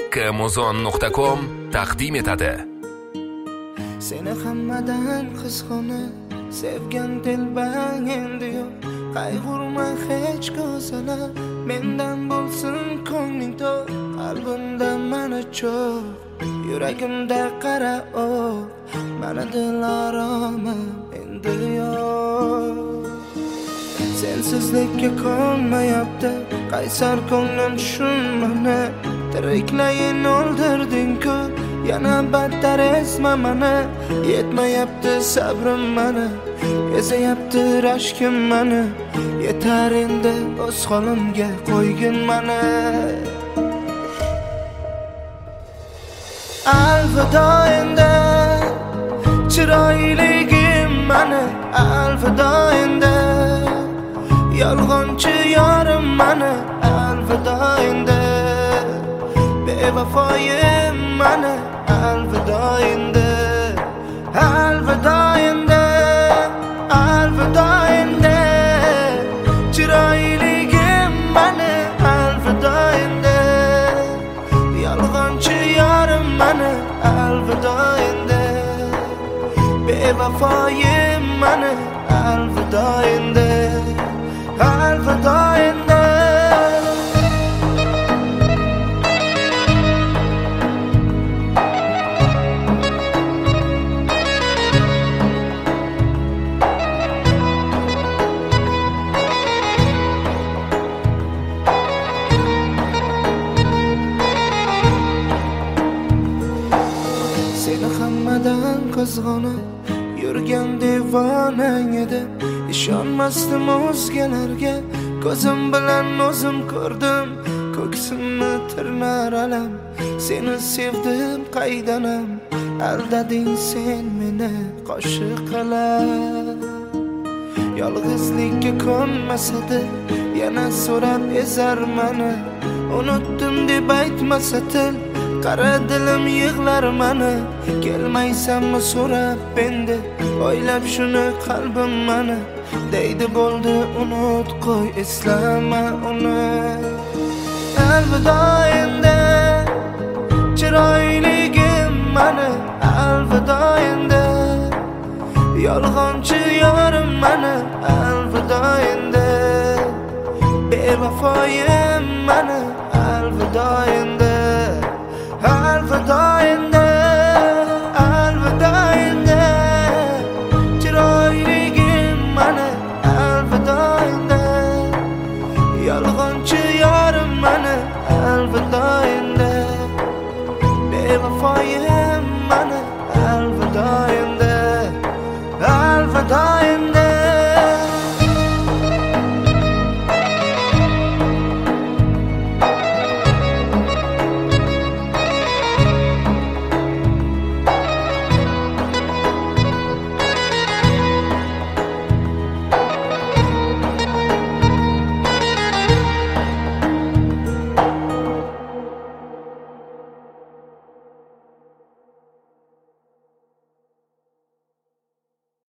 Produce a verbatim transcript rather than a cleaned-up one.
Amazon nuqta com taqdim etadi. Seni hammadan qizg'ona sevgan dilbang endi yo'q. Qayg'urma hech ko'salar, mendan bo'lsin ko'ngling to'q. Qalbimda mana cho'q, yuragimda qara o'q. Mana dilaramam endi yo'q. Sensizlikka ko'nmayapti, qaysar ko'nglim tushunmani. Tiriklayin o'ldirding-ku, yana battar ezma mani. Yetmayapti sabrim mani, ezayapti rashkim mani. Yetar endi o'z holimga qo'ygin mani. Alvido endi chiroyligim mani. Alvido endi yolg'onchi yorim mani. Alvido endi bevafoyim mani. Alvido endi, alvido endi, alvido endi chiroyligim mani. Alvido endi yolg'onchi yorim mani. Alvido endi bevafoyim mani. Alvido endi, alvido endi. Seni hammadan qizg'ona yurgan devonang edi. Ishonmasdim o'zgalarga, ko'zim bilan o'zim ko'rdim. Ko'ksimni tirnar alam, seni sevdim qaydanam. Aldading sen meni qo'shiq qilib. Yolg'izlikka ko'nmasadi, yana so'rab ezar mani. Unutdim deb aytmasa til, qara dilim yig'lar mani. Kelmaysanmi so'rab endi, o'ylab shuni qalbim mani. Deydi bo'ldi unut qo'y, eslama uni. Alvido endi chiroyligim mani. Alvido endi yolg'onchi yorim mani. Alvido endi bevafoyim mani. Alvido endi, alvido endi, alvido endi chiroyligim mani. Alvido endi yolg'onchi yorim mani. Alvido endi bevafoyim